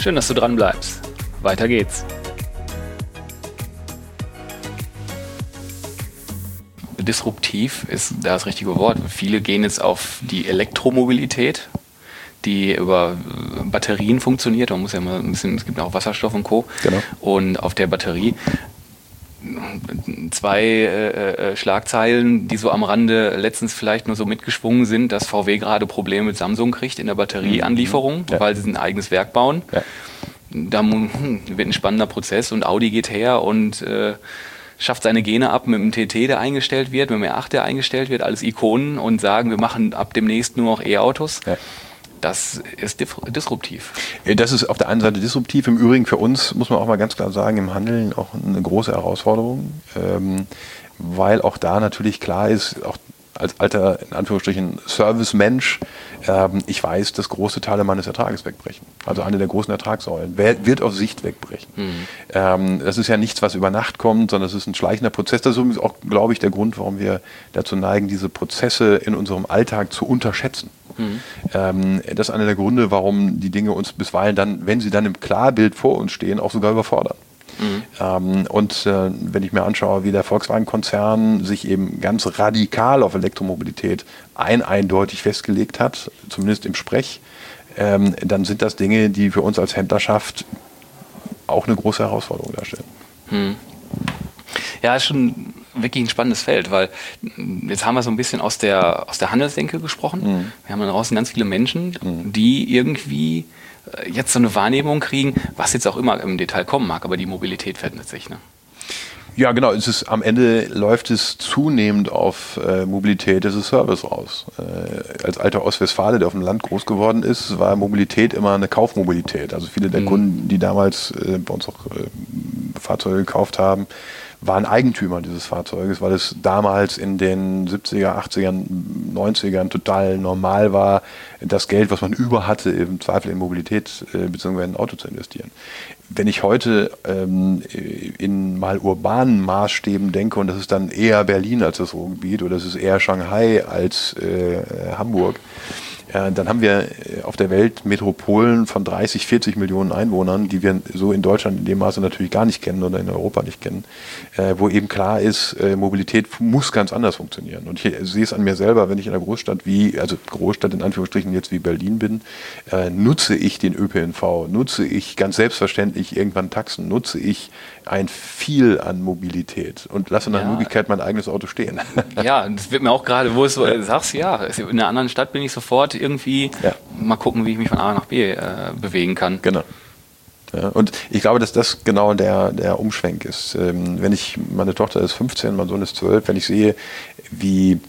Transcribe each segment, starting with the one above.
Schön, dass du dran bleibst. Weiter geht's. Disruptiv ist das richtige Wort. Viele gehen jetzt auf die Elektromobilität, die über Batterien funktioniert. Man muss ja mal ein bisschen, es gibt auch Wasserstoff und Co. Genau. Und auf der Batterie zwei Schlagzeilen, die so am Rande letztens vielleicht nur so mitgeschwungen sind, dass VW gerade Probleme mit Samsung kriegt in der Batterieanlieferung, weil sie ein eigenes Werk bauen. Ja. Da wird ein spannender Prozess und Audi geht her und schafft seine Gene ab mit dem TT, der eingestellt wird, mit dem R8, der eingestellt wird, alles Ikonen und sagen, wir machen ab demnächst nur noch E-Autos. Ja. Das ist disruptiv. Das ist auf der einen Seite disruptiv. Im Übrigen für uns, muss man auch mal ganz klar sagen, im Handeln auch eine große Herausforderung, weil auch da natürlich klar ist, auch als alter, in Anführungsstrichen, Servicemensch, ich weiß, dass große Teile meines Ertrages wegbrechen. Also eine der großen Ertragssäulen wird auf Sicht wegbrechen. Das ist ja nichts, was über Nacht kommt, sondern es ist ein schleichender Prozess. Das ist übrigens auch, glaube ich, der Grund, warum wir dazu neigen, diese Prozesse in unserem Alltag zu unterschätzen. Das ist einer der Gründe, warum die Dinge uns bisweilen dann, wenn sie dann im Klarbild vor uns stehen, auch sogar überfordern. Wenn ich mir anschaue, wie der Volkswagen-Konzern sich eben ganz radikal auf Elektromobilität eindeutig festgelegt hat, zumindest im Sprech, dann sind das Dinge, die für uns als Händlerschaft auch eine große Herausforderung darstellen. Ja, ist schon wirklich ein spannendes Feld, weil jetzt haben wir so ein bisschen aus der Handelsdenke gesprochen. Wir haben da draußen ganz viele Menschen, die irgendwie jetzt so eine Wahrnehmung kriegen, was jetzt auch immer im Detail kommen mag, aber die Mobilität verändert sich, ne? Ja, genau. Am Ende läuft es zunehmend auf Mobilität as a Service raus. Als alter Ostwestfale, der auf dem Land groß geworden ist, war Mobilität immer eine Kaufmobilität. Also viele der Kunden, die damals bei uns auch Fahrzeuge gekauft haben, waren Eigentümer dieses Fahrzeuges, weil es damals in den 70er, 80ern, 90ern total normal war, das Geld, was man über hatte, im Zweifel in Mobilität bzw. in ein Auto zu investieren. Wenn ich heute in mal urbanen Maßstäben denke, und das ist dann eher Berlin als das Ruhrgebiet oder es ist eher Shanghai als Hamburg, dann haben wir auf der Welt Metropolen von 30, 40 Millionen Einwohnern, die wir so in Deutschland in dem Maße natürlich gar nicht kennen oder in Europa nicht kennen, wo eben klar ist, Mobilität muss ganz anders funktionieren. Und ich sehe es an mir selber, wenn ich in einer Großstadt also Großstadt in Anführungsstrichen jetzt wie Berlin bin, nutze ich den ÖPNV, nutze ich ganz selbstverständlich irgendwann Taxen, nutze ich ein viel an Mobilität und lasse nach Möglichkeit mein eigenes Auto stehen. Ja, das wird mir auch gerade, wo du sagst, in einer anderen Stadt bin ich sofort irgendwie mal gucken, wie ich mich von A nach B bewegen kann. Genau. Ja, und ich glaube, dass das genau der Umschwenk ist. Meine Tochter ist 15, mein Sohn ist 12, wenn ich sehe, wie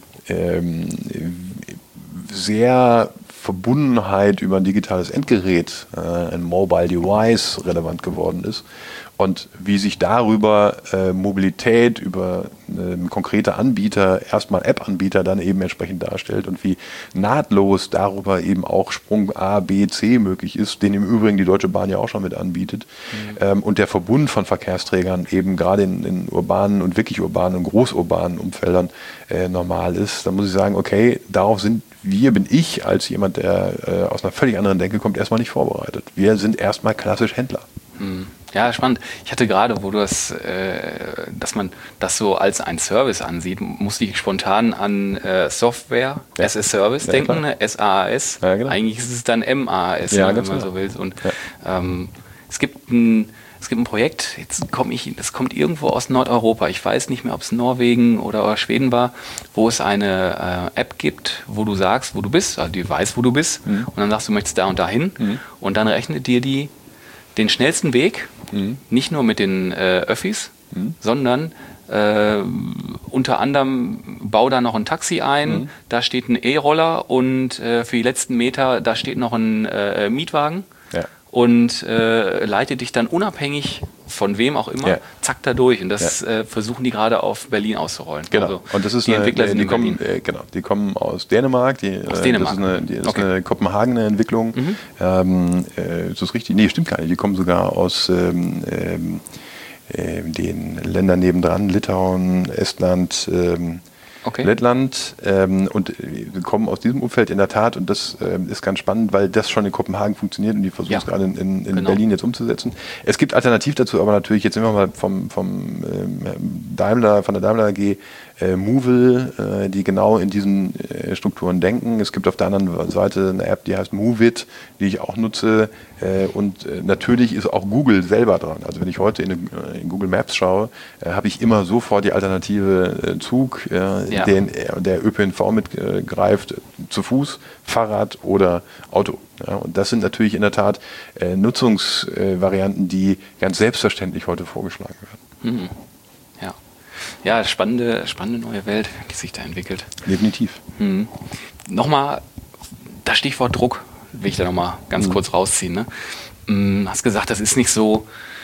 sehr Verbundenheit über ein digitales Endgerät, ein Mobile Device relevant geworden ist und wie sich darüber Mobilität über konkrete Anbieter, erstmal App-Anbieter dann eben entsprechend darstellt und wie nahtlos darüber eben auch Sprung A, B, C möglich ist, den im Übrigen die Deutsche Bahn ja auch schon mit anbietet. Und der Verbund von Verkehrsträgern eben gerade in urbanen und wirklich urbanen und großurbanen Umfeldern normal ist, dann muss ich sagen, okay, darauf bin ich als jemand, der aus einer völlig anderen Denke kommt, erstmal nicht vorbereitet. Wir sind erstmal klassisch Händler. Ja, spannend. Ich hatte gerade, wo du dass man das so als ein Service ansieht, musste ich spontan an Software, as a Service denken, SaaS. Ja, genau. Eigentlich ist es dann MaaS, wenn man so will. Und es gibt ein Projekt, das kommt irgendwo aus Nordeuropa. Ich weiß nicht mehr, ob es Norwegen oder Schweden war, wo es eine App gibt, wo du sagst, wo du bist, also die weiß, wo du bist, und dann sagst du, möchtest da und dahin, und dann rechnet dir die den schnellsten Weg, nicht nur mit den Öffis, sondern unter anderem bau da noch ein Taxi ein, da steht ein E-Roller und für die letzten Meter, da steht noch ein Mietwagen. Ja. Und leitet dich dann unabhängig von wem auch immer, zack, da durch. Und das versuchen die gerade auf Berlin auszurollen. Genau. Also und das ist die Entwickler sind in Berlin. Die kommen aus Dänemark. Das ist eine Kopenhagener Entwicklung. Ist das richtig? Nee, stimmt gar nicht. Die kommen sogar aus den Ländern nebendran, Litauen, Estland, Lettland. Und wir kommen aus diesem Umfeld in der Tat und das ist ganz spannend, weil das schon in Kopenhagen funktioniert und die versuchen es gerade in Berlin jetzt umzusetzen. Es gibt alternativ dazu, aber natürlich, jetzt sind wir mal von der Daimler AG, Movil, die genau in diesen Strukturen denken. Es gibt auf der anderen Seite eine App, die heißt Movit, die ich auch nutze. Und natürlich ist auch Google selber dran. Also wenn ich heute in Google Maps schaue, habe ich immer sofort die Alternative Zug, der ÖPNV mitgreift, zu Fuß, Fahrrad oder Auto. Ja, und das sind natürlich in der Tat Nutzungsvarianten, die ganz selbstverständlich heute vorgeschlagen werden. Mhm. Ja, spannende neue Welt, die sich da entwickelt. Definitiv. Nochmal, das Stichwort Druck will ich da nochmal ganz kurz rausziehen. Ne? Hast gesagt, das ist nicht so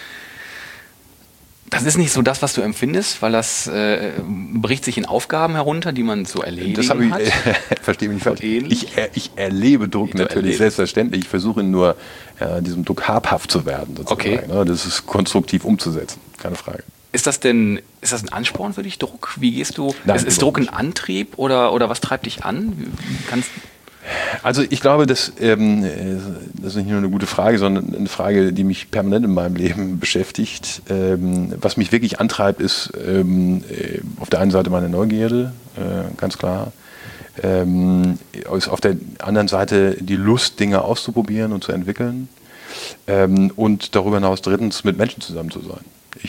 das, was du empfindest, weil das bricht sich in Aufgaben herunter, die man zu erledigen hat. Verstehe mich falsch. Ich erlebe Druck natürlich selbstverständlich. Ich versuche nur, diesem Druck habhaft zu werden. Sozusagen. Okay. Das ist konstruktiv umzusetzen, keine Frage. Ist das ein Ansporn für dich, Druck? Wie gehst du? Nein, ist Druck ein Antrieb oder was treibt dich an? Also ich glaube, das ist nicht nur eine gute Frage, sondern eine Frage, die mich permanent in meinem Leben beschäftigt. Was mich wirklich antreibt, ist auf der einen Seite meine Neugierde, ganz klar. Ist auf der anderen Seite die Lust, Dinge auszuprobieren und zu entwickeln. Und darüber hinaus drittens mit Menschen zusammen zu sein.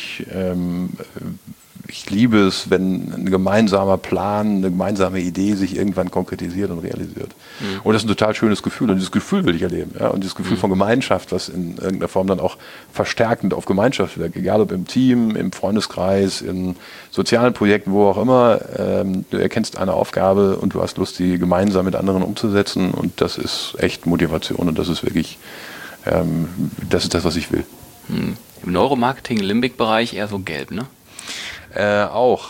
Ich liebe es, wenn ein gemeinsamer Plan, eine gemeinsame Idee sich irgendwann konkretisiert und realisiert. Und das ist ein total schönes Gefühl. Und dieses Gefühl will ich erleben. Ja? Und dieses Gefühl von Gemeinschaft, was in irgendeiner Form dann auch verstärkend auf Gemeinschaft wirkt. Egal ob im Team, im Freundeskreis, in sozialen Projekten, wo auch immer. Du erkennst eine Aufgabe und du hast Lust, die gemeinsam mit anderen umzusetzen. Und das ist echt Motivation. Und das ist wirklich, das ist das, was ich will. Im Neuromarketing, Limbic-Bereich eher so gelb, ne? Auch.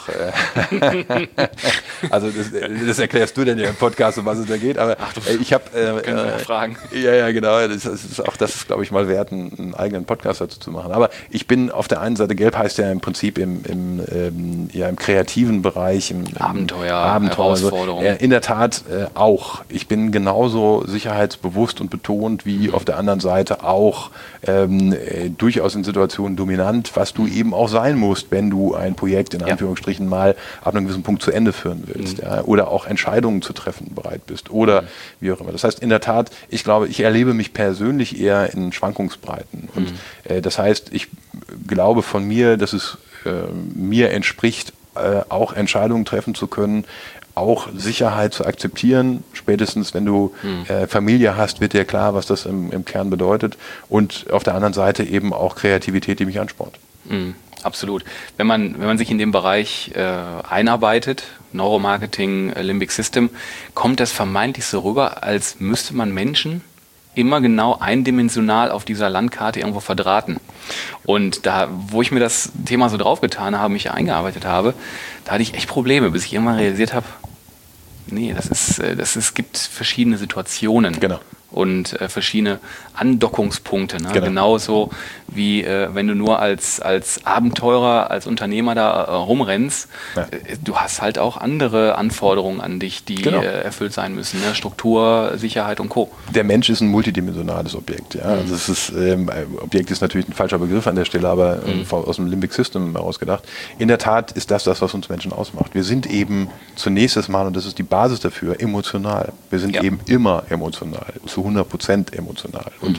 Also das erklärst du denn ja im Podcast, um was es da geht. Aber ich habe Fragen. Ja, genau. Das ist, glaube ich, mal wert, einen eigenen Podcast dazu zu machen. Aber ich bin auf der einen Seite, gelb heißt ja im Prinzip im kreativen Bereich, im Abenteuer Herausforderung. So. In der Tat auch. Ich bin genauso sicherheitsbewusst und betont wie auf der anderen Seite auch durchaus in Situationen dominant, was du eben auch sein musst, wenn du ein Projekt in Anführungsstrichen mal ab einem gewissen Punkt zu Ende führen willst, oder auch Entscheidungen zu treffen bereit bist oder wie auch immer. Das heißt, in der Tat, ich glaube, ich erlebe mich persönlich eher in Schwankungsbreiten und das heißt, ich glaube von mir, dass es mir entspricht, auch Entscheidungen treffen zu können, auch Sicherheit zu akzeptieren. Spätestens, wenn du Familie hast, wird dir klar, was das im Kern bedeutet und auf der anderen Seite eben auch Kreativität, die mich anspornt. Absolut. Wenn man sich in dem Bereich einarbeitet, Neuromarketing, Limbic System, kommt das vermeintlich so rüber, als müsste man Menschen immer genau eindimensional auf dieser Landkarte irgendwo verdrahten. Und da, wo ich mir das Thema so draufgetan habe, mich eingearbeitet habe, da hatte ich echt Probleme, bis ich irgendwann realisiert habe, nee, es gibt verschiedene Situationen. Genau. Und verschiedene Andockungspunkte. Ne? Genau. Genauso wie wenn du nur als Abenteurer, als Unternehmer da rumrennst, du hast halt auch andere Anforderungen an dich, die erfüllt sein müssen. Ne? Struktur, Sicherheit und Co. Der Mensch ist ein multidimensionales Objekt. Ja? Also es ist, Objekt ist natürlich ein falscher Begriff an der Stelle, aber aus dem Limbic System herausgedacht. In der Tat ist das, was uns Menschen ausmacht. Wir sind eben zunächst mal, und das ist die Basis dafür, emotional. Wir sind eben immer emotional, zu 100% emotional. Und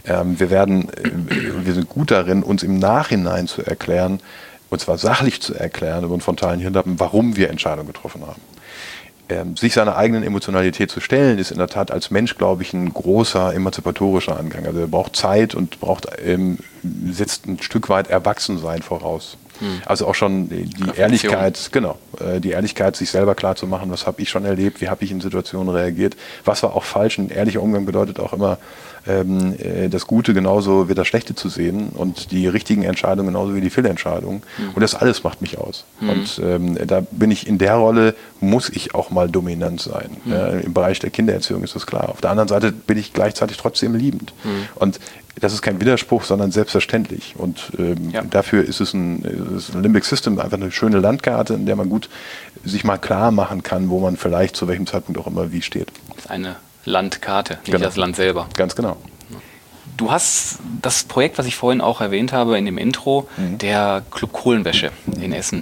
wir sind gut darin, uns im Nachhinein zu erklären, und zwar sachlich zu erklären über einen frontalen Hirnlappen, warum wir Entscheidungen getroffen haben. Sich seiner eigenen Emotionalität zu stellen, ist in der Tat als Mensch, glaube ich, ein großer emanzipatorischer Angang. Also er braucht Zeit und setzt ein Stück weit Erwachsensein voraus. Also auch schon die Ehrlichkeit, die Ehrlichkeit, sich selber klar zu machen, was habe ich schon erlebt, wie habe ich in Situationen reagiert, was war auch falsch. Ein ehrlicher Umgang bedeutet auch immer, das Gute genauso wie das Schlechte zu sehen und die richtigen Entscheidungen genauso wie die Fehlentscheidungen. Und das alles macht mich aus. Und da bin ich in der Rolle, muss ich auch mal dominant sein. Im Bereich der Kindererziehung ist das klar. Auf der anderen Seite bin ich gleichzeitig trotzdem liebend. Und das ist kein Widerspruch, sondern selbstverständlich. Und dafür ist es ein Limbic System einfach eine schöne Landkarte, in der man gut und sich mal klar machen kann, wo man vielleicht zu welchem Zeitpunkt auch immer wie steht. Das ist eine Landkarte, nicht das Land selber. Ganz genau. Du hast das Projekt, was ich vorhin auch erwähnt habe in dem Intro, der Club Kohlenwäsche in Essen.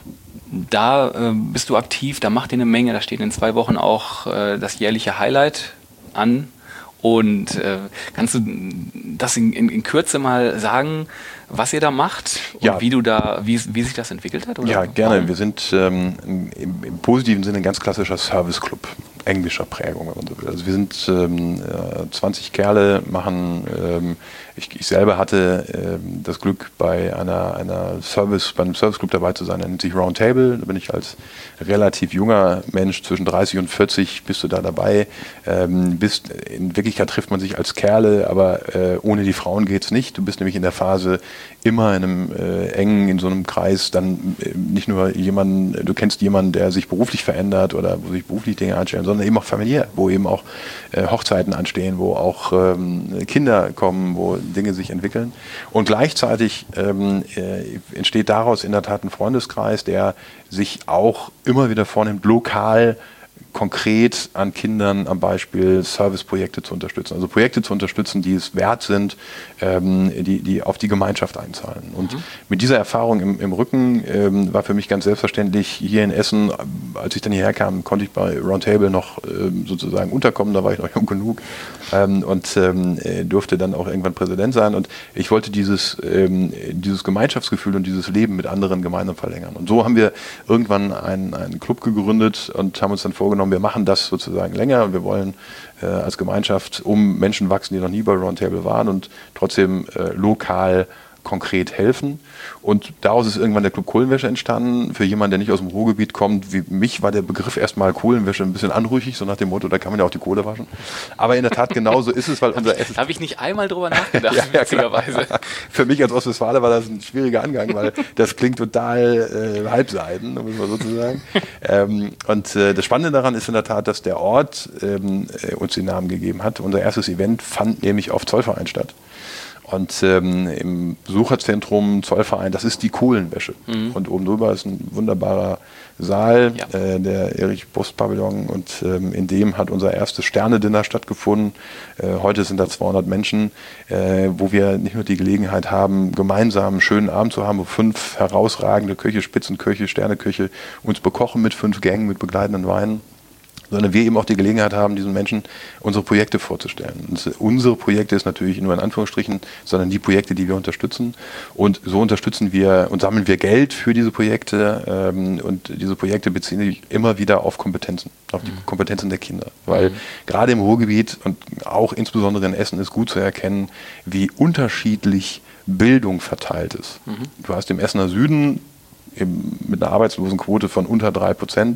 Da bist du aktiv, da macht ihr eine Menge, da steht in 2 Wochen auch das jährliche Highlight an. Und kannst du das in Kürze mal sagen, was ihr da macht und wie sich das entwickelt hat? Oder? Ja, gerne. Warum? Wir sind im positiven Sinne ein ganz klassischer Service-Club, englischer Prägung, wenn man so will. Also wir sind 20 Kerle, machen, ich selber hatte das Glück, bei einem Service-Club dabei zu sein, der nennt sich Roundtable. Da bin ich als relativ junger Mensch, zwischen 30 und 40, bist du da dabei. In Wirklichkeit trifft man sich als Kerle, aber ohne die Frauen geht's nicht. Du bist nämlich in der Phase immer in einem in so einem Kreis, dann nicht nur du kennst jemanden, der sich beruflich verändert oder wo sich beruflich Dinge anstellen, sondern eben auch familiär, wo eben auch Hochzeiten anstehen, wo auch Kinder kommen, wo Dinge sich entwickeln. Und gleichzeitig entsteht daraus in der Tat ein Freundeskreis, der sich auch immer wieder vornimmt, lokal konkret an Kindern am Beispiel Serviceprojekte zu unterstützen. Also Projekte zu unterstützen, die es wert sind, die auf die Gemeinschaft einzahlen. Und mit dieser Erfahrung im Rücken war für mich ganz selbstverständlich hier in Essen, als ich dann hierher kam, konnte ich bei Roundtable noch sozusagen unterkommen, da war ich noch jung genug und durfte dann auch irgendwann Präsident sein. Und ich wollte dieses Gemeinschaftsgefühl und dieses Leben mit anderen gemeinsam verlängern. Und so haben wir irgendwann einen Club gegründet und haben uns dann vorgenommen, wir machen das sozusagen länger und wir wollen als Gemeinschaft Menschen wachsen, die noch nie bei Roundtable waren und trotzdem lokal konkret helfen. Und daraus ist irgendwann der Club Kohlenwäsche entstanden. Für jemanden, der nicht aus dem Ruhrgebiet kommt, wie mich, war der Begriff erstmal Kohlenwäsche ein bisschen anrüchig, so nach dem Motto, da kann man ja auch die Kohle waschen. Aber in der Tat genauso ist es, weil unser Essen... Da habe ich nicht einmal drüber nachgedacht, witzigerweise. Für mich als Ostwestfale war das ein schwieriger Angang, weil das klingt total halbseiden, muss man sozusagen. Und das Spannende daran ist in der Tat, dass der Ort uns den Namen gegeben hat. Unser erstes Event fand nämlich auf Zollverein statt. Und im Besucherzentrum Zollverein, das ist die Kohlenwäsche. Und oben drüber ist ein wunderbarer Saal, der Erich-Brust-Pavillon. Und in dem hat unser erstes Sterne-Dinner stattgefunden. Heute sind da 200 Menschen, wo wir nicht nur die Gelegenheit haben, gemeinsam einen schönen Abend zu haben, wo 5 herausragende Köche, Spitzenköche, Sterneköche uns bekochen mit 5 Gängen, mit begleitenden Weinen, sondern wir eben auch die Gelegenheit haben, diesen Menschen unsere Projekte vorzustellen. Und unsere Projekte ist natürlich nur in Anführungsstrichen, sondern die Projekte, die wir unterstützen. Und so unterstützen wir und sammeln wir Geld für diese Projekte. Und diese Projekte beziehen sich immer wieder auf Kompetenzen, auf die Kompetenzen der Kinder. Weil gerade im Ruhrgebiet und auch insbesondere in Essen ist gut zu erkennen, wie unterschiedlich Bildung verteilt ist. Du hast im Essener Süden mit einer Arbeitslosenquote von unter 3%,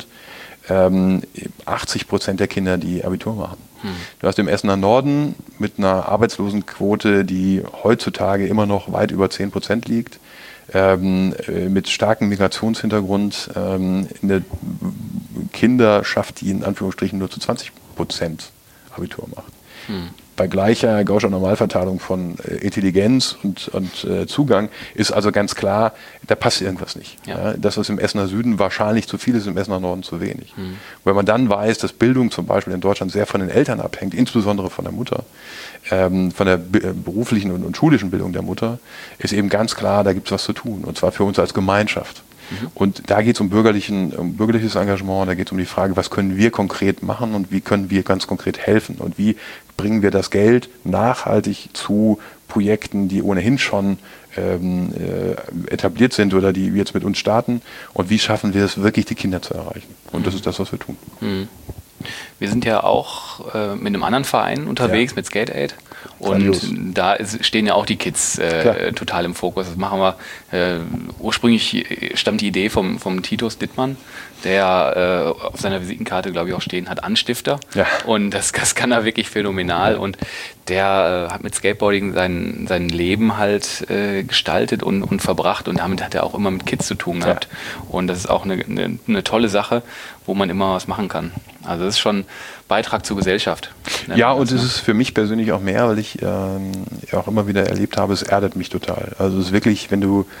80% der Kinder, die Abitur machen. Du hast im Essener Norden mit einer Arbeitslosenquote, die heutzutage immer noch weit über 10% liegt, mit starkem Migrationshintergrund, eine Kinderschaft, die in Anführungsstrichen nur zu 20% Abitur macht. Bei gleicher Gaußscher Normalverteilung von Intelligenz und Zugang ist also ganz klar, da passt irgendwas nicht. Ja. Das, was im Essener Süden wahrscheinlich zu viel ist, im Essener Norden zu wenig. Wenn man dann weiß, dass Bildung zum Beispiel in Deutschland sehr von den Eltern abhängt, insbesondere von der Mutter, von der beruflichen und schulischen Bildung der Mutter, ist eben ganz klar, da gibt es was zu tun. Und zwar für uns als Gemeinschaft. Und da geht es um bürgerliches Engagement, da geht es um die Frage, was können wir konkret machen und wie können wir ganz konkret helfen und wie bringen wir das Geld nachhaltig zu Projekten, die ohnehin schon etabliert sind oder die jetzt mit uns starten und wie schaffen wir es wirklich, die Kinder zu erreichen. Und das ist das, was wir tun. Wir sind ja auch mit einem anderen Verein unterwegs, mit Skate Aid. Und da stehen ja auch die Kids total im Fokus. Das machen wir. Ursprünglich stammt die Idee vom Titus Dittmann, der auf seiner Visitenkarte, glaube ich, auch stehen hat, Anstifter. Ja. Und das kann er wirklich phänomenal. Und der hat mit Skateboarding sein Leben halt gestaltet und verbracht. Und damit hat er auch immer mit Kids zu tun gehabt. Ja. Und das ist auch eine tolle Sache, wo man immer was machen kann. Also das ist schon Beitrag zur Gesellschaft. Ja, und es ist für mich persönlich auch mehr, weil ich auch immer wieder erlebt habe, es erdet mich total. Also es ist wirklich, wenn du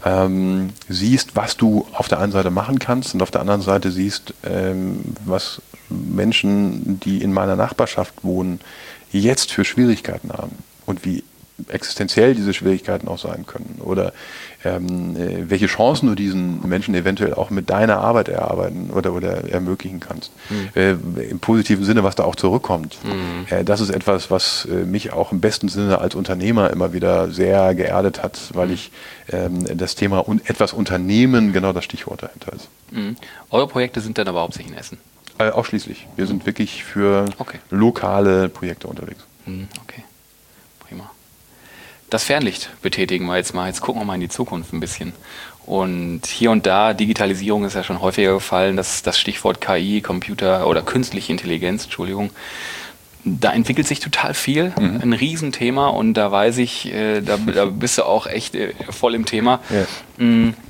siehst, was du auf der einen Seite machen kannst und auf der anderen Seite siehst, was Menschen, die in meiner Nachbarschaft wohnen, jetzt für Schwierigkeiten haben und wie existenziell diese Schwierigkeiten auch sein können oder welche Chancen du diesen Menschen eventuell auch mit deiner Arbeit erarbeiten oder ermöglichen kannst. Im positiven Sinne, was da auch zurückkommt. Das ist etwas, was mich auch im besten Sinne als Unternehmer immer wieder sehr geerdet hat, weil ich das Thema etwas Unternehmen genau das Stichwort dahinter ist. Eure Projekte sind dann aber hauptsächlich in Essen? Ausschließlich. Wir sind wirklich für lokale Projekte unterwegs. Okay, prima. Das Fernlicht betätigen wir jetzt mal. Jetzt gucken wir mal in die Zukunft ein bisschen. Und hier und da, Digitalisierung ist ja schon häufiger gefallen, das Stichwort KI, Computer oder künstliche Intelligenz, Entschuldigung. Da entwickelt sich total viel, ein Riesenthema und da weiß ich, da bist du auch echt voll im Thema. Ja.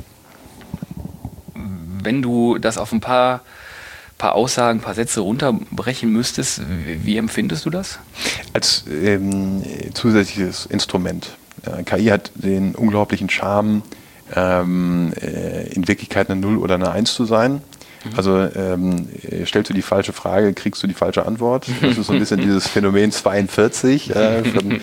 Wenn du das auf ein paar Aussagen, ein paar Sätze runterbrechen müsstest, wie empfindest du das? Als zusätzliches Instrument. KI hat den unglaublichen Charme, in Wirklichkeit eine 0 oder eine 1 zu sein. Also stellst du die falsche Frage, kriegst du die falsche Antwort. Das ist so ein bisschen dieses Phänomen 42 von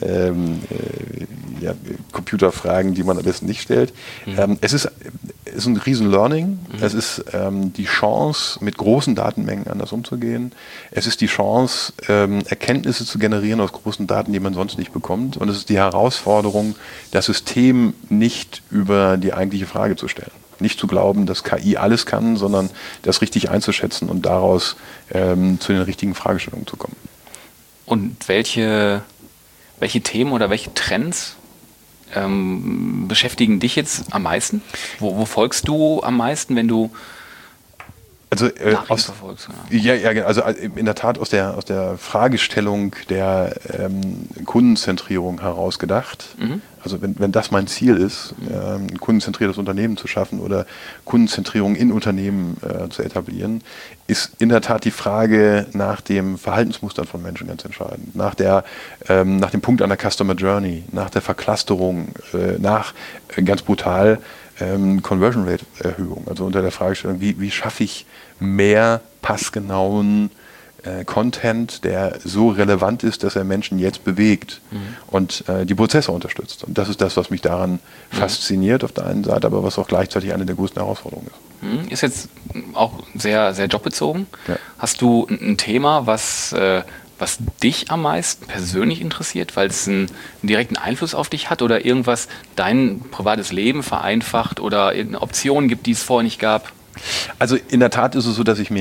Computerfragen, die man am besten nicht stellt. Es ist ein Riesen-Learning. Es ist die Chance, mit großen Datenmengen anders umzugehen. Es ist die Chance, Erkenntnisse zu generieren aus großen Daten, die man sonst nicht bekommt. Und es ist die Herausforderung, das System nicht über die eigentliche Frage zu stellen. Nicht zu glauben, dass KI alles kann, sondern das richtig einzuschätzen und daraus zu den richtigen Fragestellungen zu kommen. Und welche Themen oder welche Trends beschäftigen dich jetzt am meisten? Wo folgst du am meisten, wenn du verfolgst? Also in der Tat aus der Fragestellung der Kundenzentrierung heraus gedacht. Also wenn das mein Ziel ist, ein kundenzentriertes Unternehmen zu schaffen oder Kundenzentrierung in Unternehmen zu etablieren, ist in der Tat die Frage nach dem Verhaltensmustern von Menschen ganz entscheidend. Nach dem Punkt an der Customer Journey, nach der Verclusterung, nach ganz brutal Conversion Rate Erhöhung. Also unter der Fragestellung, wie schaffe ich mehr passgenauen Content, der so relevant ist, dass er Menschen jetzt bewegt und die Prozesse unterstützt. Und das ist das, was mich daran fasziniert auf der einen Seite, aber was auch gleichzeitig eine der größten Herausforderungen ist. Ist jetzt auch sehr, sehr jobbezogen. Ja. Hast du ein Thema, was dich am meisten persönlich interessiert, weil es einen direkten Einfluss auf dich hat oder irgendwas dein privates Leben vereinfacht oder irgendeine Option gibt, die es vorher nicht gab? Also in der Tat ist es so, dass ich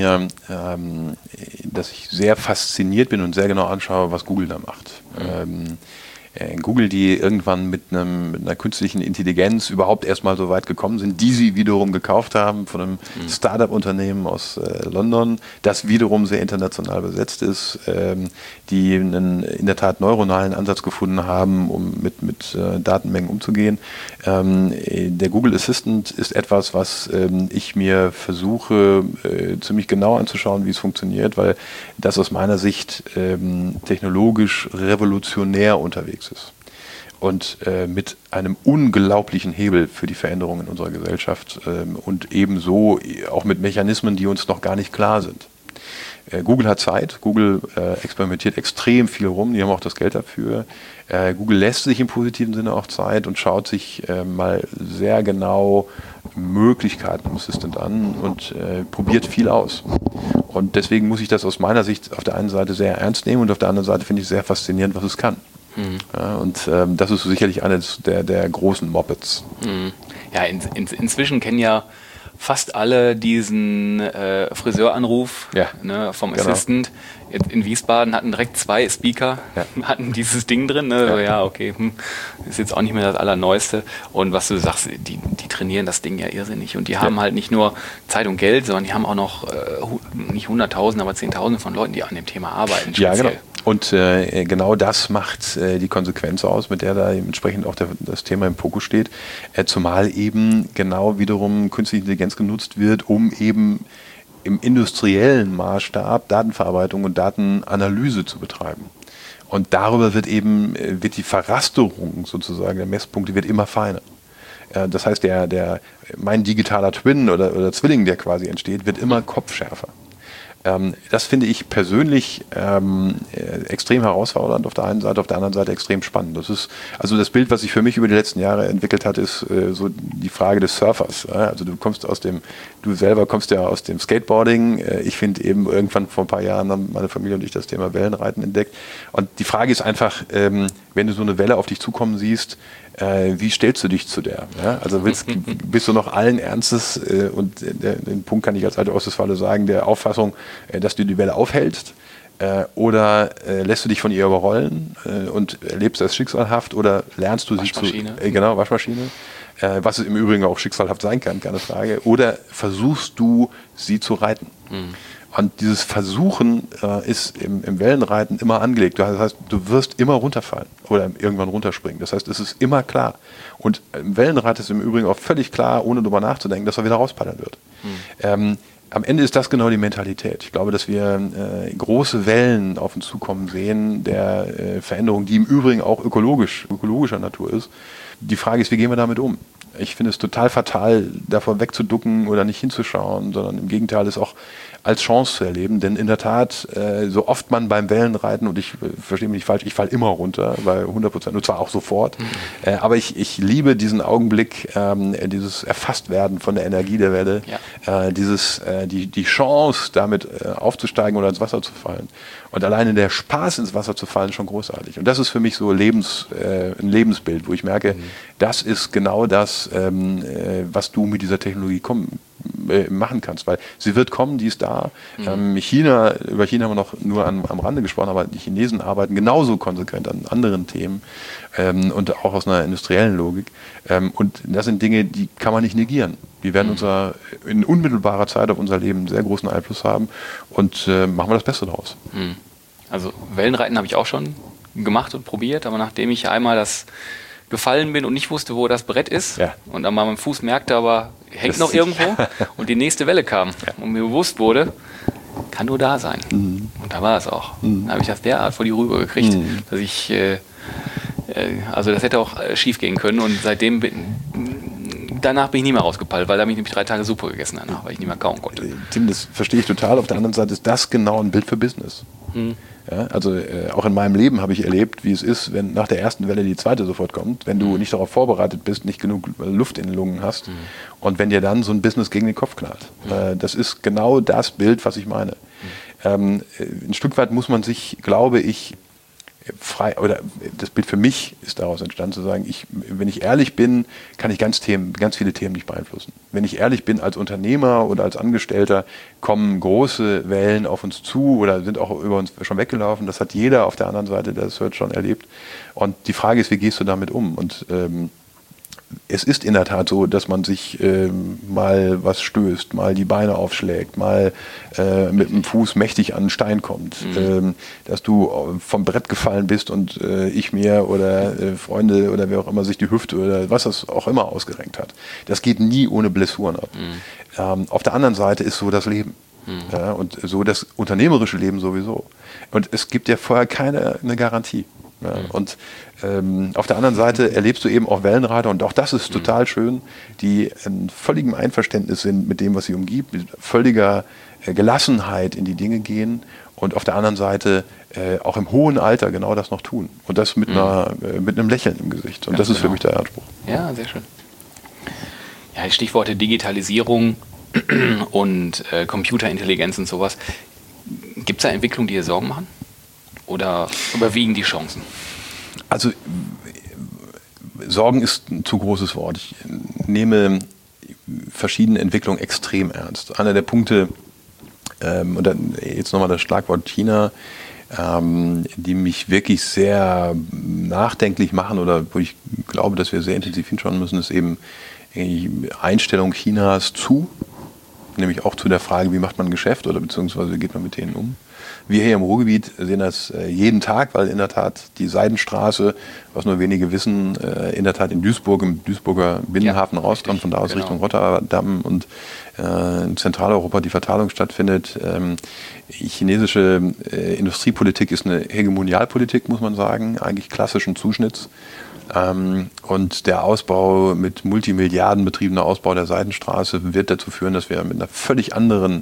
sehr fasziniert bin und sehr genau anschaue, was Google da macht. Google, die irgendwann mit einer künstlichen Intelligenz überhaupt erstmal so weit gekommen sind, die sie wiederum gekauft haben von einem Startup-Unternehmen aus London, das wiederum sehr international besetzt ist, die einen in der Tat neuronalen Ansatz gefunden haben, um mit Datenmengen umzugehen. Der Google Assistant ist etwas, was ich mir versuche ziemlich genau anzuschauen, wie es funktioniert, weil das aus meiner Sicht technologisch revolutionär unterwegs ist und mit einem unglaublichen Hebel für die Veränderung in unserer Gesellschaft und ebenso auch mit Mechanismen, die uns noch gar nicht klar sind. Google hat Zeit, Google experimentiert extrem viel rum, die haben auch das Geld dafür. Google lässt sich im positiven Sinne auch Zeit und schaut sich mal sehr genau Möglichkeiten im Assistant an und probiert viel aus. Und deswegen muss ich das aus meiner Sicht auf der einen Seite sehr ernst nehmen und auf der anderen Seite finde ich es sehr faszinierend, was es kann. Ja, und das ist sicherlich eines der großen Mopeds. Ja, inzwischen kennen ja fast alle diesen Friseuranruf vom Assistant. In Wiesbaden hatten direkt 2 Speaker, hatten dieses Ding drin. Ne? So, ja, okay, ist jetzt auch nicht mehr das Allerneueste. Und was du sagst, die trainieren das Ding ja irrsinnig. Und die haben halt nicht nur Zeit und Geld, sondern die haben auch noch nicht 100.000, aber 10.000 von Leuten, die an dem Thema arbeiten. Ja, genau. Und genau das macht die Konsequenz aus, mit der da entsprechend auch das Thema im Fokus steht. Zumal eben genau wiederum künstliche Intelligenz genutzt wird, um eben im industriellen Maßstab Datenverarbeitung und Datenanalyse zu betreiben. Und darüber wird die Verrasterung sozusagen der Messpunkte wird immer feiner. Das heißt, mein digitaler Twin oder Zwilling, der quasi entsteht, wird immer kopfschärfer. Das finde ich persönlich extrem herausfordernd auf der einen Seite, auf der anderen Seite extrem spannend. Das ist also das Bild, was sich für mich über die letzten Jahre entwickelt hat, ist so die Frage des Surfers. Also du selber kommst ja aus dem Skateboarding. Ich finde eben irgendwann vor ein paar Jahren haben meine Familie und ich das Thema Wellenreiten entdeckt. Und die Frage ist einfach, wenn du so eine Welle auf dich zukommen siehst, wie stellst du dich zu der? Ja? Also bist du noch allen Ernstes und den Punkt kann ich als alte Ostwestfale sagen, der Auffassung, dass du die Welle aufhältst oder lässt du dich von ihr überrollen und erlebst das schicksalhaft oder lernst du sie zu... Waschmaschine. Was es im Übrigen auch schicksalhaft sein kann, keine Frage. Oder versuchst du, sie zu reiten? Mhm. Und dieses Versuchen ist im Wellenreiten immer angelegt. Das heißt, du wirst immer runterfallen oder irgendwann runterspringen. Das heißt, es ist immer klar. Und im Wellenreiten ist im Übrigen auch völlig klar, ohne drüber nachzudenken, dass er wieder rauspaddeln wird. Mhm. Am Ende ist das genau die Mentalität. Ich glaube, dass wir große Wellen auf uns zukommen sehen, der Veränderung, die im Übrigen auch ökologischer Natur ist. Die Frage ist, wie gehen wir damit um? Ich finde es total fatal, davor wegzuducken oder nicht hinzuschauen, sondern im Gegenteil es auch als Chance zu erleben. Denn in der Tat, so oft man beim Wellenreiten, und ich verstehe mich nicht falsch, ich falle immer runter, bei 100%, und zwar auch sofort. Aber ich liebe diesen Augenblick, dieses Erfasstwerden von der Energie der Welle, die Chance, damit aufzusteigen oder ins Wasser zu fallen. Und alleine der Spaß, ins Wasser zu fallen, ist schon großartig. Und das ist für mich so ein Lebensbild, wo ich merke, das ist genau das, was du mit dieser Technologie machen kannst. Weil sie wird kommen, die ist da. Über China haben wir noch nur am Rande gesprochen, aber die Chinesen arbeiten genauso konsequent an anderen Themen und auch aus einer industriellen Logik. Und das sind Dinge, die kann man nicht negieren. Die werden in unmittelbarer Zeit auf unser Leben einen sehr großen Einfluss haben und machen wir das Beste draus. Also Wellenreiten habe ich auch schon gemacht und probiert, aber nachdem ich einmal das gefallen bin und nicht wusste, wo das Brett ist und dann mal mein Fuß merkte, aber hängt noch irgendwo und die nächste Welle kam und mir bewusst wurde, kann nur da sein. Und da war es auch. Da habe ich das derart vor die Rübe gekriegt, dass ich, also das hätte auch schief gehen können und danach bin ich nie mehr rausgepallt, weil da habe ich nämlich 3 Tage Suppe gegessen danach, weil ich nicht mehr kauen konnte. Tim, das verstehe ich total. Auf der anderen Seite ist das genau ein Bild für Business. Ja, also auch in meinem Leben habe ich erlebt, wie es ist, wenn nach der ersten Welle die zweite sofort kommt, wenn du nicht darauf vorbereitet bist, nicht genug Luft in den Lungen hast und wenn dir dann so ein Business gegen den Kopf knallt. Das ist genau das Bild, was ich meine. Ein Stück weit muss man sich, glaube ich, frei, oder das Bild für mich ist daraus entstanden, zu sagen, wenn ich ehrlich bin, kann ich ganz viele Themen nicht beeinflussen. Wenn ich ehrlich bin als Unternehmer oder als Angestellter, kommen große Wellen auf uns zu oder sind auch über uns schon weggelaufen. Das hat jeder auf der anderen Seite der Search schon erlebt. Und die Frage ist, wie gehst du damit um? Und es ist in der Tat so, dass man sich mal was stößt, mal die Beine aufschlägt, mal mit dem Fuß mächtig an einen Stein kommt, dass du vom Brett gefallen bist und ich mir oder Freunde oder wer auch immer sich die Hüfte oder was das auch immer ausgerenkt hat. Das geht nie ohne Blessuren ab. Auf der anderen Seite ist so das Leben. Ja, und so das unternehmerische Leben sowieso. Und es gibt ja vorher keine Garantie. Ja, und auf der anderen Seite erlebst du eben auch Wellenreiter und auch das ist total schön, die in völligem Einverständnis sind mit dem, was sie umgibt, mit völliger Gelassenheit in die Dinge gehen und auf der anderen Seite auch im hohen Alter genau das noch tun. Und das mit einem Lächeln im Gesicht. Und ganz das ist für mich der Anspruch. Ja, sehr schön. Ja, die Stichworte Digitalisierung und Computerintelligenz und sowas. Gibt es da Entwicklungen, die dir Sorgen machen? Oder überwiegen die Chancen? Also Sorgen ist ein zu großes Wort. Ich nehme verschiedene Entwicklungen extrem ernst. Einer der Punkte, und dann jetzt nochmal das Schlagwort China, die mich wirklich sehr nachdenklich machen oder wo ich glaube, dass wir sehr intensiv hinschauen müssen, ist eben die Einstellung Chinas nämlich auch zu der Frage, wie macht man Geschäft oder beziehungsweise wie geht man mit denen um. Wir hier im Ruhrgebiet sehen das jeden Tag, weil in der Tat die Seidenstraße, was nur wenige wissen, in der Tat in Duisburg, im Duisburger Binnenhafen rauskommt, von da aus Richtung Rotterdam und in Zentraleuropa die Verteilung stattfindet. Chinesische Industriepolitik ist eine Hegemonialpolitik, muss man sagen, eigentlich klassischen Zuschnitts. Und der Ausbau mit Multimilliarden betriebener Ausbau der Seidenstraße wird dazu führen, dass wir mit einer völlig anderen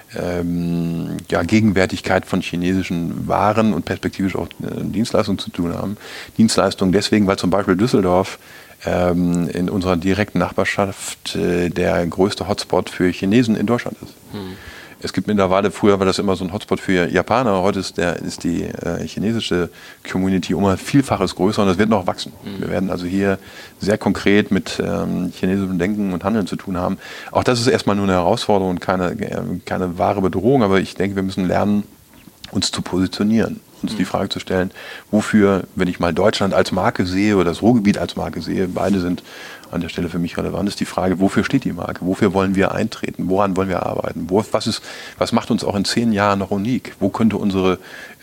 Gegenwärtigkeit von chinesischen Waren und perspektivisch auch Dienstleistungen zu tun haben. Dienstleistungen deswegen, weil zum Beispiel Düsseldorf in unserer direkten Nachbarschaft der größte Hotspot für Chinesen in Deutschland ist. Es gibt mittlerweile, früher war das immer so ein Hotspot für Japaner, heute ist die chinesische Community um ein Vielfaches größer und das wird noch wachsen. Wir werden also hier sehr konkret mit chinesischem Denken und Handeln zu tun haben. Auch das ist erstmal nur eine Herausforderung und keine wahre Bedrohung, aber ich denke, wir müssen lernen, uns zu positionieren, uns die Frage zu stellen, wofür, wenn ich mal Deutschland als Marke sehe oder das Ruhrgebiet als Marke sehe, beide sind an der Stelle für mich relevant, ist die Frage, wofür steht die Marke? Wofür wollen wir eintreten? Woran wollen wir arbeiten? Was macht uns auch in 10 Jahren noch unik? Wo könnte unsere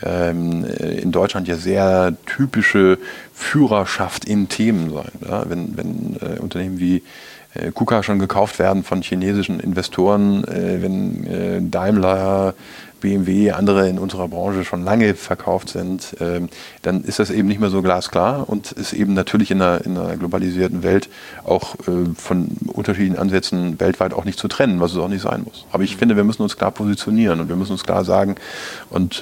in Deutschland ja sehr typische Führerschaft in Themen sein? Ja? Wenn Unternehmen wie KUKA schon gekauft werden von chinesischen Investoren, wenn Daimler, BMW, andere in unserer Branche schon lange verkauft sind, dann ist das eben nicht mehr so glasklar und ist eben natürlich in einer globalisierten Welt auch von unterschiedlichen Ansätzen weltweit auch nicht zu trennen, was es auch nicht sein muss. Aber ich finde, wir müssen uns klar positionieren und wir müssen uns klar sagen und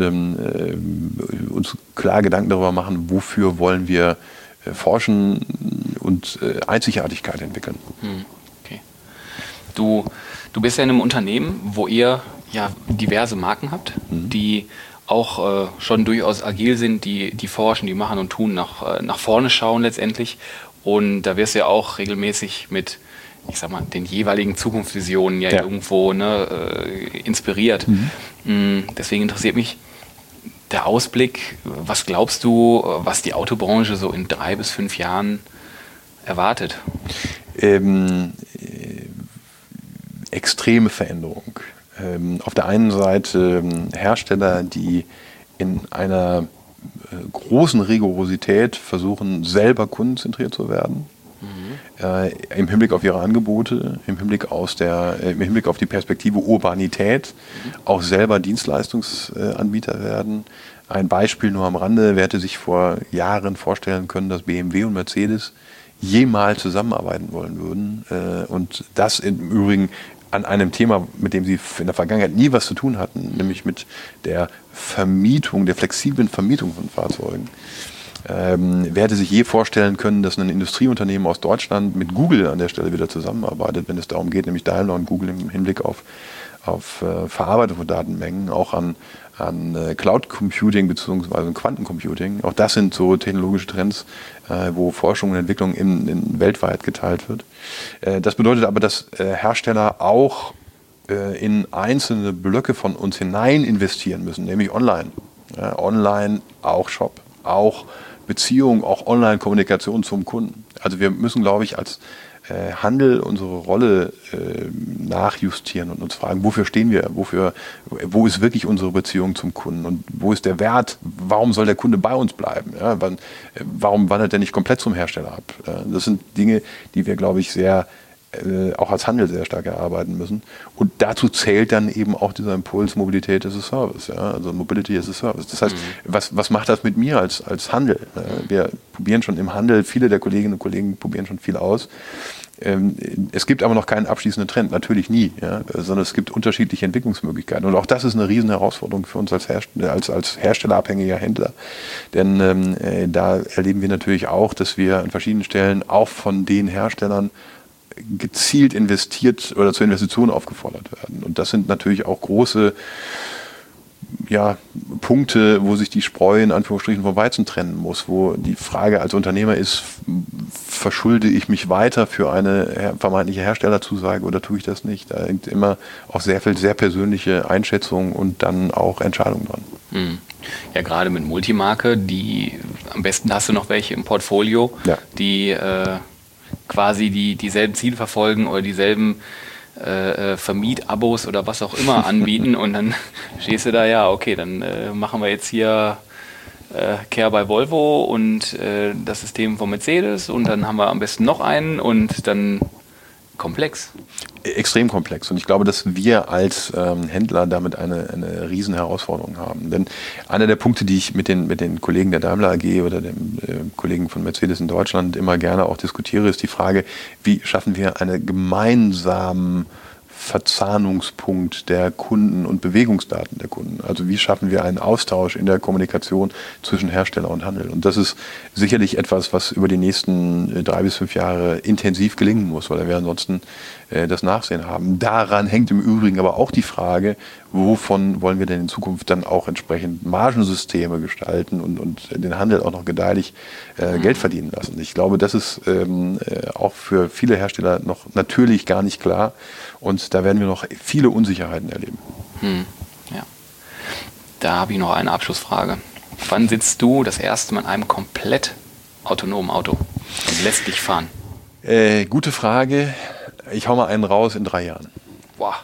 uns klar Gedanken darüber machen, wofür wollen wir forschen und Einzigartigkeit entwickeln. Okay. Du bist ja in einem Unternehmen, wo ihr ja diverse Marken habt, die auch schon durchaus agil sind, die forschen, die machen und tun, nach vorne schauen letztendlich. Und da wirst du ja auch regelmäßig mit, ich sag mal, den jeweiligen Zukunftsvisionen irgendwo inspiriert. Deswegen interessiert mich der Ausblick. Was glaubst du, was die Autobranche so in 3 bis 5 Jahren erwartet? Extreme Veränderung. Auf der einen Seite Hersteller, die in einer großen Rigorosität versuchen, selber kundenzentriert zu werden, im Hinblick auf ihre Angebote, im Hinblick auf die Perspektive Urbanität, auch selber Dienstleistungsanbieter werden. Ein Beispiel nur am Rande: Wer hätte sich vor Jahren vorstellen können, dass BMW und Mercedes jemals zusammenarbeiten wollen würden, und das im Übrigen an einem Thema, mit dem sie in der Vergangenheit nie was zu tun hatten, nämlich mit der Vermietung, der flexiblen Vermietung von Fahrzeugen. Wer hätte sich je vorstellen können, dass ein Industrieunternehmen aus Deutschland mit Google an der Stelle wieder zusammenarbeitet, wenn es darum geht, nämlich Daimler und Google im Hinblick auf Verarbeitung von Datenmengen, auch an Cloud Computing bzw. Quantencomputing. Auch das sind so technologische Trends, wo Forschung und Entwicklung weltweit geteilt wird. Das bedeutet aber, dass Hersteller auch in einzelne Blöcke von uns hinein investieren müssen, nämlich online. Online, auch Shop, auch Beziehung, auch Online-Kommunikation zum Kunden. Also wir müssen, glaube ich, als Handel unsere Rolle nachjustieren und uns fragen, wofür stehen wir, wo ist wirklich unsere Beziehung zum Kunden und wo ist der Wert, warum soll der Kunde bei uns bleiben, ja? Warum wandert er nicht komplett zum Hersteller ab? Das sind Dinge, die wir, glaube ich, auch als Handel sehr stark erarbeiten müssen. Und dazu zählt dann eben auch dieser Impuls Mobilität as a Service, ja? Also Mobility as a Service. Das heißt, was macht das mit mir als Handel? Wir probieren schon im Handel, viele der Kolleginnen und Kollegen probieren schon viel aus. Es gibt aber noch keinen abschließenden Trend, natürlich nie, ja? Sondern es gibt unterschiedliche Entwicklungsmöglichkeiten. Und auch das ist eine riesen Herausforderung für uns als herstellerabhängiger Händler. Denn da erleben wir natürlich auch, dass wir an verschiedenen Stellen auch von den Herstellern gezielt investiert oder zur Investition aufgefordert werden. Und das sind natürlich auch große Punkte, wo sich die Spreu in Anführungsstrichen vom Weizen trennen muss, wo die Frage als Unternehmer ist, verschulde ich mich weiter für eine vermeintliche Herstellerzusage oder tue ich das nicht? Da hängt immer auch sehr viel sehr persönliche Einschätzung und dann auch Entscheidungen dran. Ja, gerade mit Multimarke, am besten hast du noch welche im Portfolio, die quasi dieselben Ziele verfolgen oder dieselben Vermietabos oder was auch immer anbieten und dann stehst du da, okay, dann machen wir jetzt hier Care bei Volvo und das System von Mercedes und dann haben wir am besten noch einen und dann komplex. extrem komplex. Und ich glaube, dass wir als Händler damit eine riesen Herausforderung haben. Denn einer der Punkte, die ich mit den Kollegen der Daimler AG oder den Kollegen von Mercedes in Deutschland immer gerne auch diskutiere, ist die Frage, wie schaffen wir einen gemeinsamen Verzahnungspunkt der Kunden und Bewegungsdaten der Kunden. Also wie schaffen wir einen Austausch in der Kommunikation zwischen Hersteller und Handel. Und das ist sicherlich etwas, was über die nächsten 3 bis 5 Jahre intensiv gelingen muss, weil wir ansonsten das Nachsehen haben. Daran hängt im Übrigen aber auch die Frage, wovon wollen wir denn in Zukunft dann auch entsprechend Margensysteme gestalten und den Handel auch noch gedeihlich Geld verdienen lassen. Ich glaube, das ist auch für viele Hersteller noch natürlich gar nicht klar. Und da werden wir noch viele Unsicherheiten erleben. Ja. Da habe ich noch eine Abschlussfrage. Wann sitzt du das erste Mal in einem komplett autonomen Auto und lässt dich fahren? Gute Frage. Ich hau mal einen raus in 3 Jahren. Boah.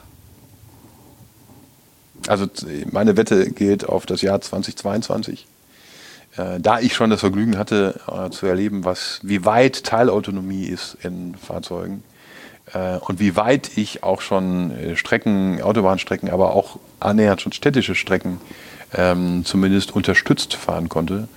Also meine Wette geht auf das Jahr 2022. Da ich schon das Vergnügen hatte, zu erleben, wie weit Teilautonomie ist in Fahrzeugen und wie weit ich auch schon Autobahnstrecken, aber auch annähernd schon städtische Strecken zumindest unterstützt fahren konnte.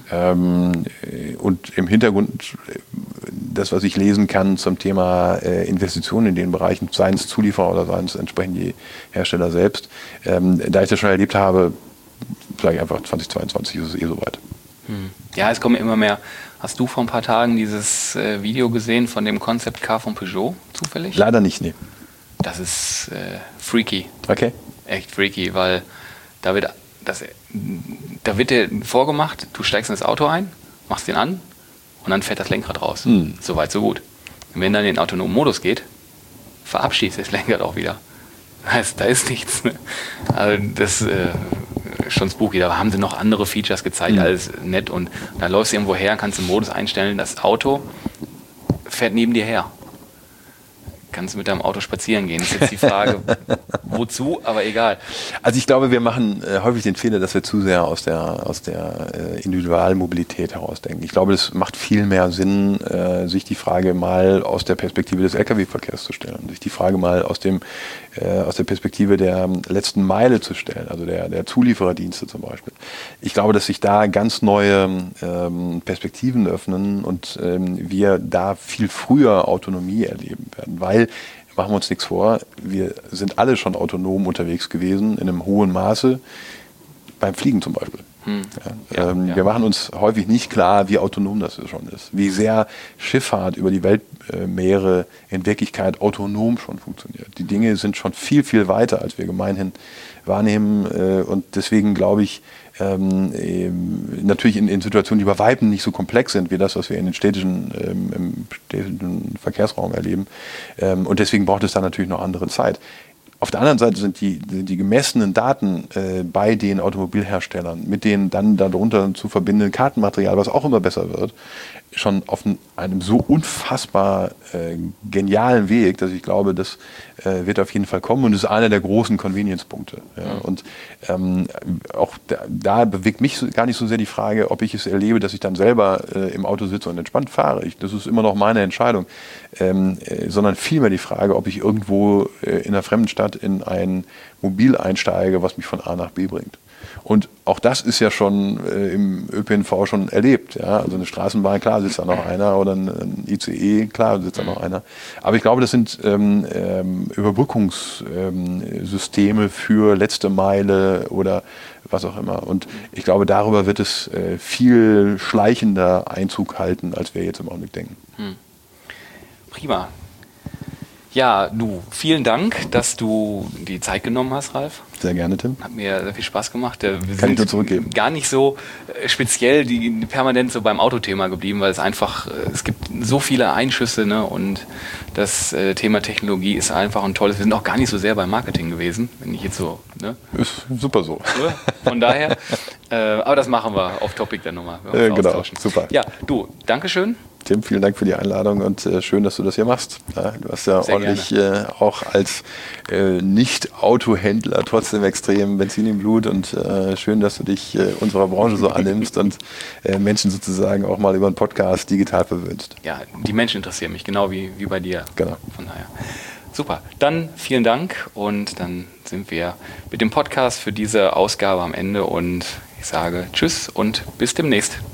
Und im Hintergrund das, was ich lesen kann zum Thema Investitionen in den Bereichen, seien es Zulieferer oder seien es entsprechend die Hersteller selbst, da ich das schon erlebt habe, sage ich einfach, 2022 ist es soweit. Ja, es kommen immer mehr. Hast du vor ein paar Tagen dieses Video gesehen von dem Concept Car von Peugeot zufällig? Leider nicht, nee. Das ist freaky. Okay. Echt freaky, weil da wird dir vorgemacht, du steigst in das Auto ein, machst den an und dann fährt das Lenkrad raus. So weit, so gut. Und wenn dann in den autonomen Modus geht, verabschießt das Lenkrad auch wieder. Da ist nichts. Ne? Also das ist schon spooky. Da haben sie noch andere Features gezeigt, alles nett. Und dann läufst du irgendwo her, kannst den Modus einstellen, das Auto fährt neben dir her. Kannst du mit deinem Auto spazieren gehen. Das ist jetzt die Frage, wozu, aber egal. Also ich glaube, wir machen häufig den Fehler, dass wir zu sehr aus der Individualmobilität herausdenken. Ich glaube, es macht viel mehr Sinn, sich die Frage mal aus der Perspektive des Lkw-Verkehrs zu stellen, sich die Frage mal aus der Perspektive der letzten Meile zu stellen, also der Zuliefererdienste zum Beispiel. Ich glaube, dass sich da ganz neue Perspektiven öffnen und wir da viel früher Autonomie erleben werden, weil machen wir uns nichts vor, wir sind alle schon autonom unterwegs gewesen, in einem hohen Maße, beim Fliegen zum Beispiel. Wir machen uns häufig nicht klar, wie autonom das schon ist, wie sehr Schifffahrt über die Weltmeere in Wirklichkeit autonom schon funktioniert. Die Dinge sind schon viel, viel weiter, als wir gemeinhin wahrnehmen und deswegen glaube ich, natürlich in Situationen, die bei Weitem nicht so komplex sind, wie das, was wir in den im städtischen Verkehrsraum erleben. Und deswegen braucht es da natürlich noch andere Zeit. Auf der anderen Seite sind die gemessenen Daten bei den Automobilherstellern mit den dann darunter zu verbindenden Kartenmaterial, was auch immer besser wird, schon auf einem so unfassbar genialen Weg, dass ich glaube, das wird auf jeden Fall kommen und ist einer der großen Convenience-Punkte. Ja. Und auch da bewegt mich gar nicht so sehr die Frage, ob ich es erlebe, dass ich dann selber im Auto sitze und entspannt fahre. Das ist immer noch meine Entscheidung, sondern vielmehr die Frage, ob ich irgendwo in einer fremden Stadt in ein Mobil einsteige, was mich von A nach B bringt. Und auch das ist ja schon im ÖPNV schon erlebt. Ja? Also eine Straßenbahn, klar sitzt da noch einer, oder ein ICE, klar sitzt da noch einer. Aber ich glaube, das sind Überbrückungssysteme für letzte Meile oder was auch immer. Und ich glaube, darüber wird es viel schleichender Einzug halten, als wir jetzt im Augenblick denken. Prima. Ja, vielen Dank, dass du die Zeit genommen hast, Ralf. Sehr gerne, Tim. Hat mir sehr viel Spaß gemacht. Wir Kann ich nur zurückgeben. Gar nicht so speziell permanent so beim Autothema geblieben, weil es gibt so viele Einschüsse, ne? Und das Thema Technologie ist einfach ein tolles. Wir sind auch gar nicht so sehr beim Marketing gewesen, wenn ich jetzt so. Ne? Ist super so. Von daher. Aber das machen wir off-topic dann nochmal. Genau, super. Ja, Dankeschön. Tim, vielen Dank für die Einladung und schön, dass du das hier machst. Ja, du hast ja sehr ordentlich auch als Nicht-Autohändler trotzdem extrem Benzin im Blut und schön, dass du dich unserer Branche so annimmst und Menschen sozusagen auch mal über einen Podcast digital verwöhnst. Ja, die Menschen interessieren mich, genau wie bei dir. Genau. Von daher. Super. Dann vielen Dank und dann sind wir mit dem Podcast für diese Ausgabe am Ende und ich sage Tschüss und bis demnächst.